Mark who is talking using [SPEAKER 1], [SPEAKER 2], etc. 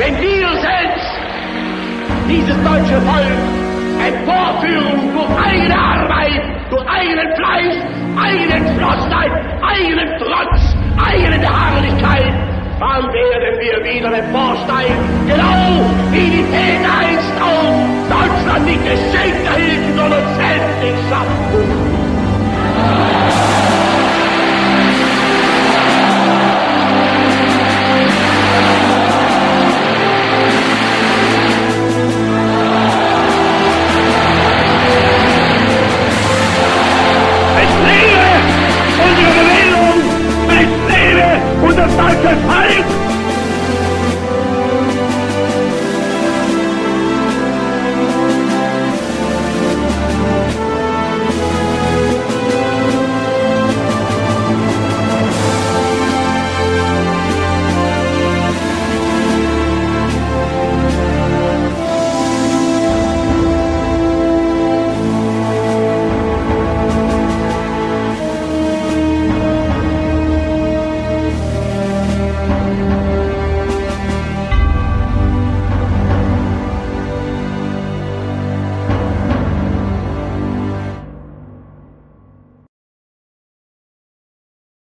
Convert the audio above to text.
[SPEAKER 1] Wenn wir selbst dieses deutsche Volk emporführen durch eigene Arbeit, durch eigenen Fleiß, eigene Entschlossenheit, eigenen Trotz, eigene Beharrlichkeit, dann werden wir wieder emporsteigen, genau wie die Väter einst auch Deutschland nicht geschenkt erhielten, sondern selbst